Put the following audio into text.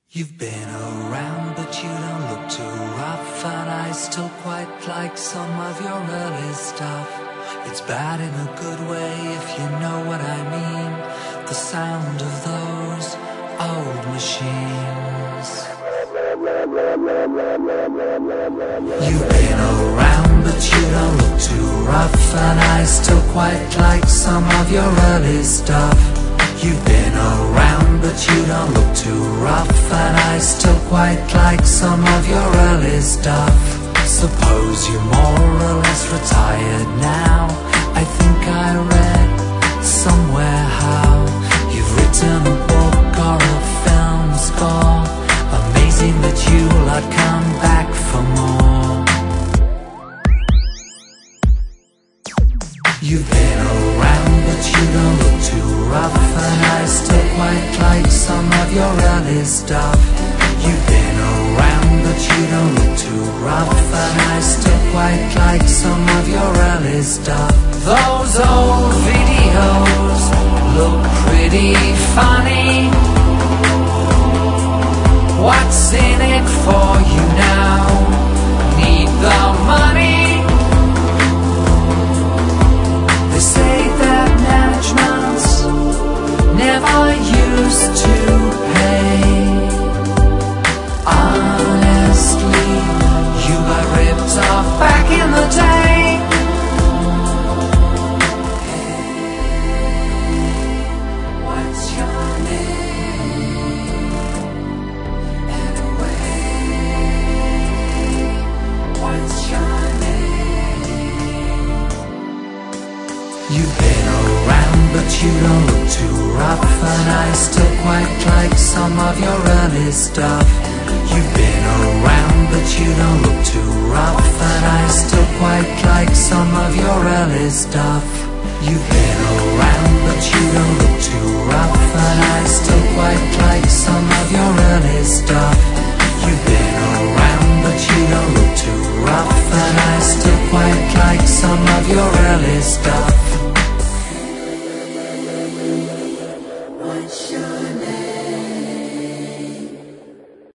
You've been around, but you don't look too rough, and I still quite like some of your early stuff. It's bad in a good way, if you know what I mean. The sound of those old machines. You've been around, but you don't look too rough, and I still quite like some of your early stuff. You've been around, but you don't look too rough, and I still quite like some of your early stuff. Suppose you're more or less retired now. I think I read somewhere how you've written a book or a film score. Amazing that you'll not come back for more. You've been around, but you don't look too rough, and I still quite like some of your early stuff. You've been around, but you don't look too rough, and I still quite like some of your early stuff. Those old videos look pretty funny. What's in it for you now? Need the money. They say that managements never used to pay. Honestly, you got ripped off back in the day. What's your name? Anyway, what's your name? You've been around, but you don't look too rough, and I still quite like some of your early stuff. You've been around, but you don't look too rough, and I still quite like some of your early stuff. You've been around, but you don't look too rough, and I still quite like some of your early stuff. You've been around, but you don't look too rough, and I still quite like some of your early stuff.